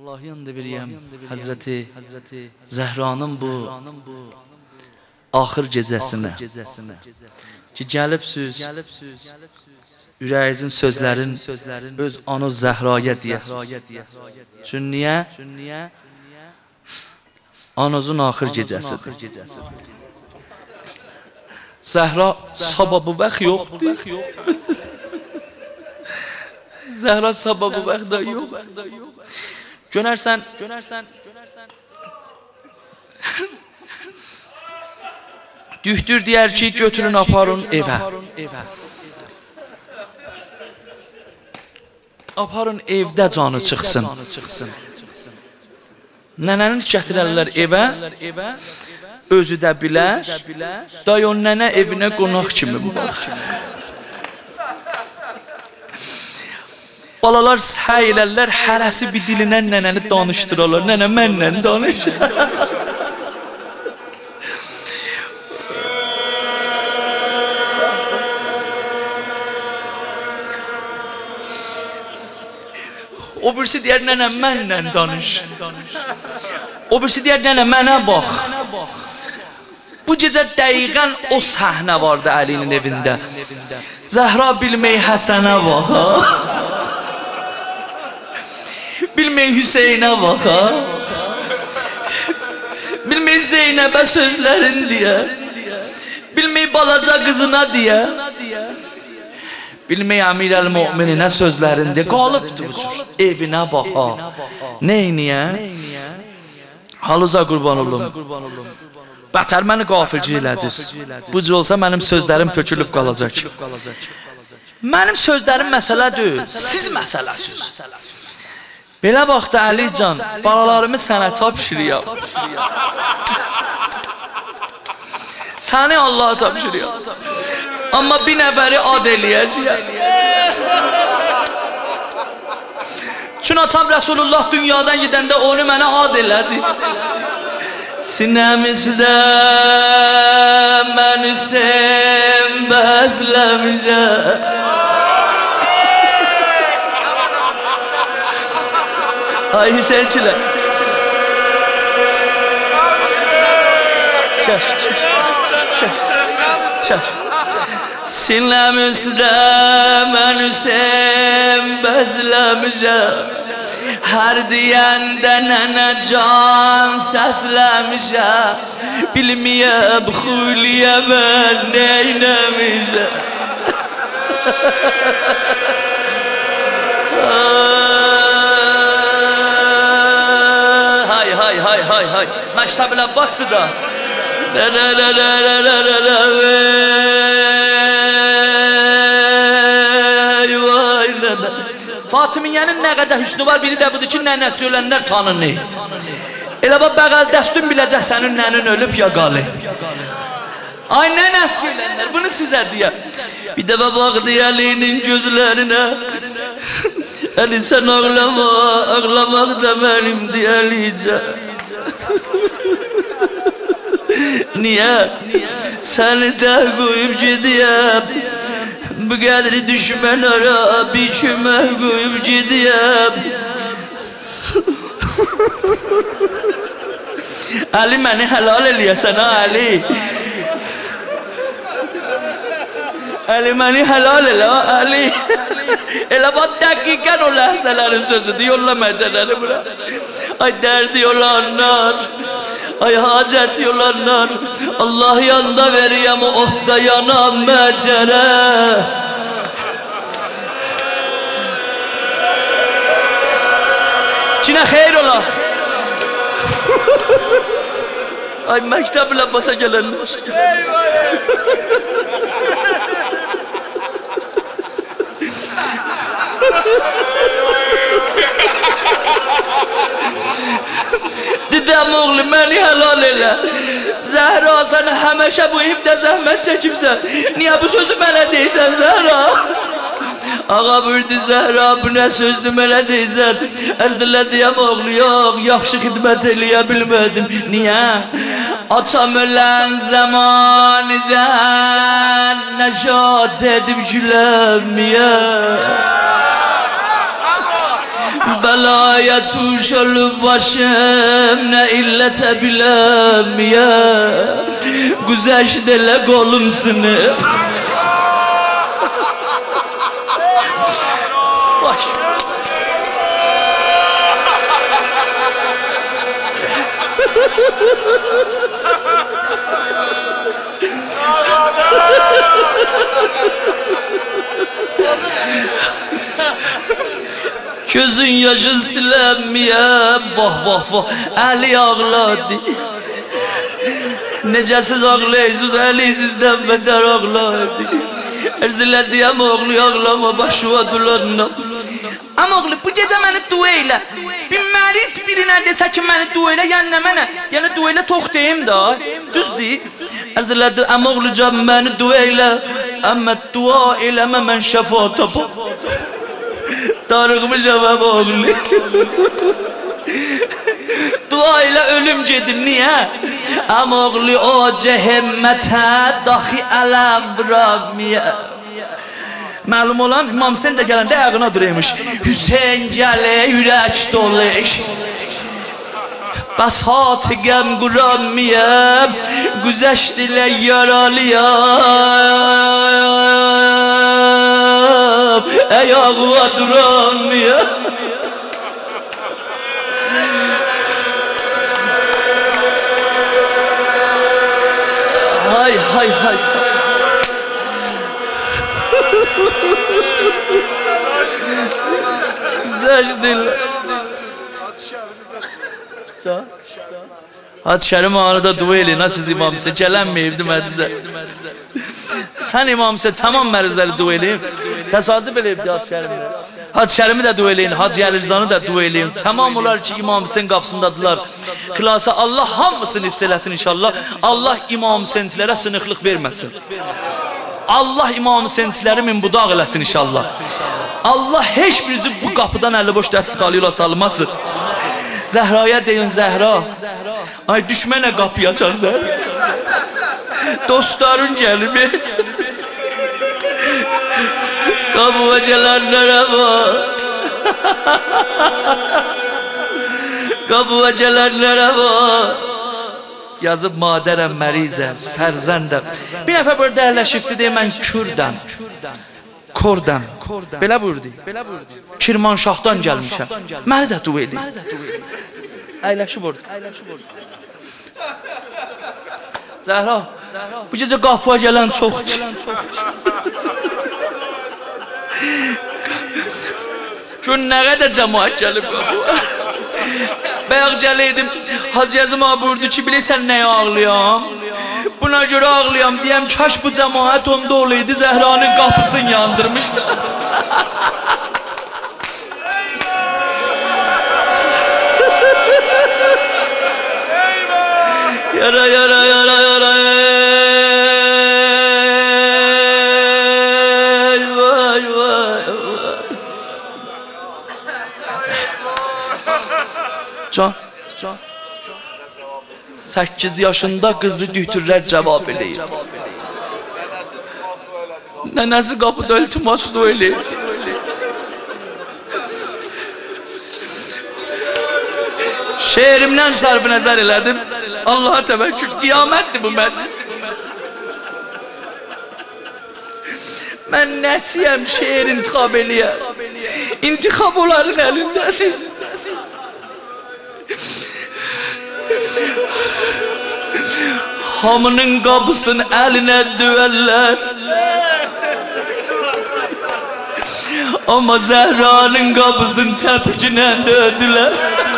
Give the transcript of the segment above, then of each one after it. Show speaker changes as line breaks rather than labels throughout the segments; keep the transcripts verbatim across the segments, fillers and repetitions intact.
Vallahi yanında biriyəm Həzrəti Zəhranın bu axır gecəsinə ki, gəlibsüz ürəyinizin sözlərin öz onu Zəhraya deyəsiniz. Çünki niyə? Anozun axır gecəsidir. Zəhra sabah bu vaxt yoxdur. Zəhra sabah bu vaxt da yox. Gönərsən, dühtür deyər ki, götürün aparın evə. Aparın evdə canı çıxsın. Nənəni gətirərlər evə, özü də bilər, day o nənə evinə qonaq kimi bax. Balalar səy elərlər, hərəsi bir dilinən nənəni danışdırarlar. Nənə mənlə danış. O birisi deyər, nənə mənlə danış. O birisi deyər, nənə mənə bax. Bu gecə dəqiqən o səhnə vardı Əlinin evində. Zəhra bilmək Həsənə bax. Bilmək Hüseynə bax. Bilmək Zeynəbə sözlərin deyə. Bilmək balaca qızına deyə. Bilmək Əmir əl-Mü'mininə sözlərində qalıbdır bu cür. Evinə baxa. Neyniyə? Halıza qurban olum. Bətər məni qafilci elədiniz. Bu cür olsa mənim sözlərim tökülüb qalacaq. Mənim sözlərim məsələ deyil, siz məsələsiniz. Belə baxdı Əlican, balalarımı sənə tapşırıyam. Səni Allah'a tapşırıyam. Amma bir nəfəri ad eləyəcəyəm. Çünki atam Resulullah dünyadan gedəndə onu mənə ad elədi. Sinəmizdə mən Hüseyin bəzləmişəm. Ay Hüseyinçilər. Çəş, çəş, çəş, çəş. Sinəmizdə mən Hüseyin bəzləmişəm. Hər deyəndə nənə can səsləmişəm. Bilməyəm xuliyə mən neynəmişəm. Hay hay hay hay hay. Məktəblə bastı da. La la la la la la la la. Fatimiyyənin nə qədər hüsnü var, biri də budur ki, nənəsi ölənlər tanınır. Elə bax, bəqəl dəstun biləcək sənin nənin ölüb ya qali. Ay, nənəsi ölənlər, bunu sizə deyəm. Bir dəfə baxdı Əlinin gözlərinə. Əli, sən ağlama, ağlamaq da mənimdir Əlicə. Niyə? Səni də qoyub gediyəm. Bu qədri düşmən ara, bir kömək qoyub gediyəm. Əli, məni həlal eləyəsən, ha, Əli. Əli, məni həlal elə, ha, Əli. Elə bax, dəqiqən o ləhzələrin sözüdür, yolla məcələri bura. Ay, dərdi olanlar, ay, hacəti olanlar, Allah yanda veriyəm, otda yanam məcərə. Kinə xeyr ola. Ay, məktəblə basa gələnlər. Dedəm oğlu, məni həlal elə. Zəhra, sən həməşə bu evdə zəhmət çəkibsən. Niyə bu sözü mənə deysən, Zəhra? Ağa buyurdu, Zəhra, bu nə sözdür mənə deysən? Ərzələ deyəm oğlu, yox, yaxşı xidmət eləyə bilmədim. Niyə? Atam ölən zamanıdan nəşad edib güləmiyə. Belaya tuş olup başım ne illete bilem ya. Güzeşdele kolum sınıf. Gözün yaşın silenmiyor. Vah vah vah. Ali ağladı. Necəsiz ağlayırsınız, Ali sizden beter ağladı. Erziler diyem oğlu ağlama başıva dulanla. Ama oğlu bu gece beni dua eyle. Bilməliyiz birine desə ki beni dua eyle, yəni nə mənə? Yəni dua eyle tox deyim da. Düz deyil. Erziler de ama oğlu can beni dua eyle. Ama dua eyleme mən şəfa tapam. Tarık'ımı cevap oğlu. Dua ile ölüm gedim niye? Ama oğlu o cehemmete dahi alem bırakmıyor. Malum olan İmam Hüseyin de gelende ayağına duruyormuş. Hüseyin gele yürek dolu. Bas hatı gem kuramıyor. Güzeş dile yaralıyam. Ayağı duramıyor. Hay hay hay. Güzeş dile. Hadi şerim anında dua edin. Nasıl İmam Hüseyin? Gelenmeyibdi məclisə. Sen İmam Hüseyin tamam mərizləri dua edin. Təsadüf eləyibdi Hacı şerimi. Hacı şerimi də dua edin. Hacı Əlizanı da dua edin. Tamam olar ki İmam Hüseyin qapısındadılar. Klasa Allah hamısını hifz eləsin inşallah. Allah İmam Hüseyinçilərə sınıqlıq verməsin. Allah İmam Hüseyinçiləri min budaq eləsin inşallah. Allah heç birinizi bu qapıdan əli boş dəstiqalı yola salmasın. Zehra'ya deyin Zehra. Ay düşmene kapıyı açan Zehra. Dostların gelimi. Kapı vecelenlere bak. Kapı vecelenlere bak. Yazıb madərəm mərizəm, fərzəndəm. Bir nəfər burada əyləşibdi deyim mən Kürdəm. Kordəm. Belə buyurdu. Kirmanşahdan gəlmişəm. Məni də dua edin. Əyləşib orada. Zəhra, bu gecə qapıya gələn çox. Gün nə qədər cəmaət gəlib qapıya. Bayaq gələydim, Hacı Yazım abi buyurdu ki, bilirsən nəyə ağlayam? Buna görə ağlayam deyəm, kaş bu cəmaət onda olaydı, Zəhranın qapısını yandırmışdı. Yara yara yara yara vay vay Can Can sekiz yaşında kızı dütürlər cevap eləyir. Nənəsi qapıda iltimas dua eləyir. Şehrimden sarf nəzər elədim. Allah'a təvəkkül, qiyamətdir bu məclis. Mən nəçiyəm şehir intikab eləyər. İntikab onların əlindədir. Hamının qapısını əlinə düvərlər. Ama Zehra'nın qapısını təpkinə döydülər.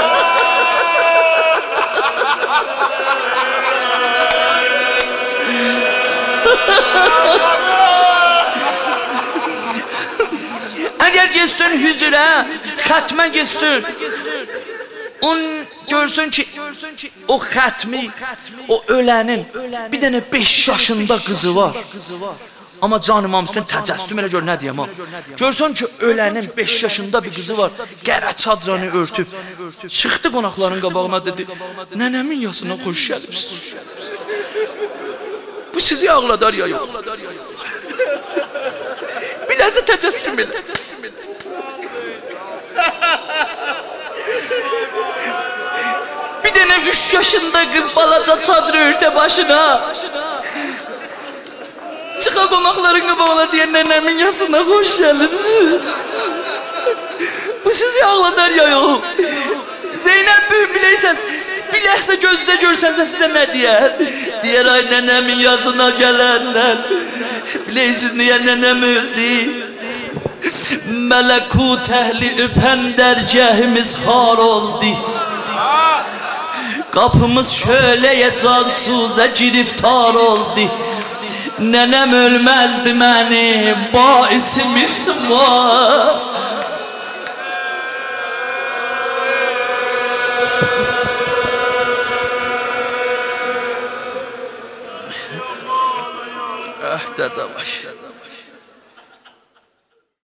Eğer geçsin hüzüre, xətmə geçsin, on görsün ki, o xətmi, o ölənin bir dənə beş yaşında qızı var. Ama Can İmam Hüseyin təcəssüm elə gör, nə deyəm ha? Görsün ki, ölənin beş yaşında bir qızı var, qərə çadranı örtüb. Çıxdı qonaqların qabağına dedi, nənəmin yasına xoş gəlibsiniz. Bu sizi ağladar ya yox. Biləzi təcəssüm elə. Bir tane üç yaşında kız balaca çadır örte başına. Çıka konaklarını bağla diye nenemin yasına hoş geldiniz. Bu sizi ağladar ya yok. Zeynep büyük bileysen, bilehse gözde görsense size ne diyer? Diğer ay nenemin yazına gelenler. Bileysiz niye nenem öldü? Melekut ehli öpen dergahimiz har oldu. Kapımız şöyleye cansuza giriftar oldu. Nenem ölmezdi beni, baisimiz var. Ah dede baş.